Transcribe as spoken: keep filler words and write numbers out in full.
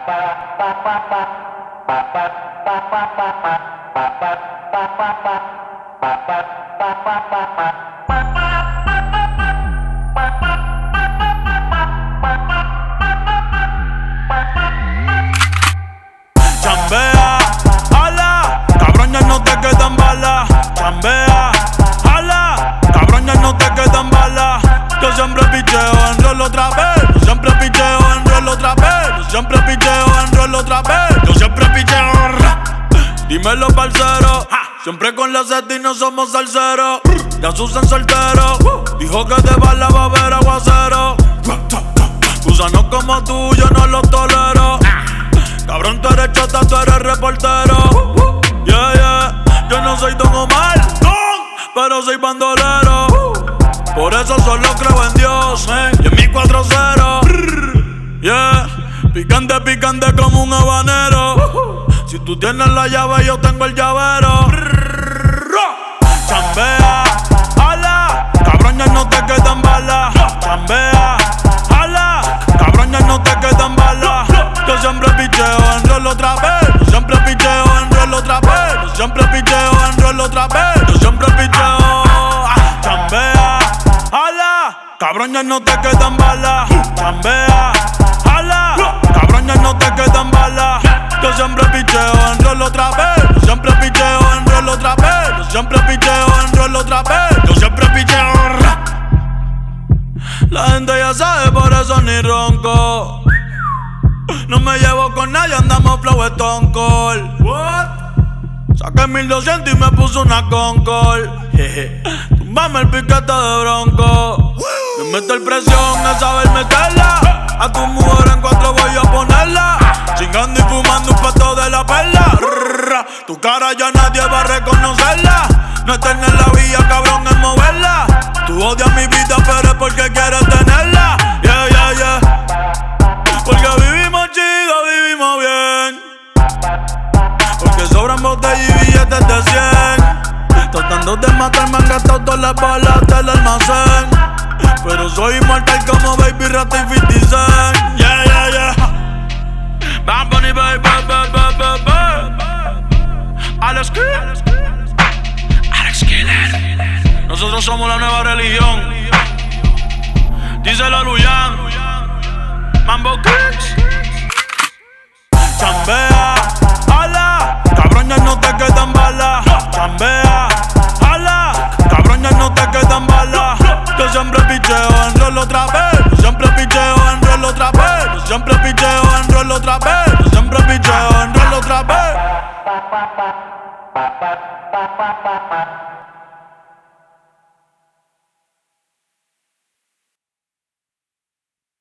Chambea, ala, cabrón, ya no te quedan balas. Chambea, ala, cabrón, ya no te quedan balas. Yo siempre picheo en rol otra vez. Yo siempre picheo en rol otra vez. Yo siempre picheo en rol otra vez. Yo siempre picheo. Dímelo, parcero. Siempre con la seta y no somos salseros. Ya Susan soltero. Dijo que de bala va a haber aguacero. Gusanos como tú, yo no los tolero. Cabrón, tú eres chota, tú eres reportero. Yeah, yeah. Yo no soy Don Omar, pero soy bandolero. Por eso solo creo en Dios y en mi cuatro cero. Yeah. Picante, picante como un habanero. Si tú tienes la llave, yo tengo el llavero. Chambea, ala, cabrón, ya no te quedan balas. Chambea, ala, cabrón, ya no te quedan balas. Yo siempre picheo en rol otra vez. Yo siempre picheo en rol otra vez. Yo siempre picheo en rol otra vez. Yo siempre picheo. Chambea, ala, cabrón, ya no te quedan balas. Chambea, ala, cabrón, ya no te quedan balas. Yo siempre picheo en rol otra vez. Yo siempre picheo en rol otra vez. Yo siempre picheo en rol otra vez. Yo siempre picheo. La gente ya sabe, por eso ni ronco. No me llevo con nadie, andamos flow Stone Cold. What? Saqué mil doscientos y me puso una Concord. Tumbame el piquete de bronco. Me meto el presión a saber meterla. A tu mujer en cuatro voy a ponerla. Chingando y fumando un pato de la perla. Tu cara ya nadie va a reconocerla. No es tener la vía, cabrón, es moverla. Tú odias mi vida, pero es porque quieres tenerla. Yeah, yeah, yeah. Porque vivimos chido, vivimos bien. Porque sobran botellas y billetes de cien. Tratando de matarme han gastado todas las balas del almacén. Pero soy inmortal como Baby Rata y fifty Cent. Yeah, yeah, yeah. Bad Bunny, baby, baby, baby, baby. Alex Killer. Alex Killer. Nosotros somos la nueva religión. Díselo a Luyan. Mambo Kings. Chambea, ala, cabrón, ya no te quedan balas. Chambea, ala, cabrón, ya no te quedan balas. Yo siempre picheo en rol otra vez. Yo siempre picheo en rol otra vez. Yo siempre picheo en rol otra vez. Yo siempre picheo en rol otra vez.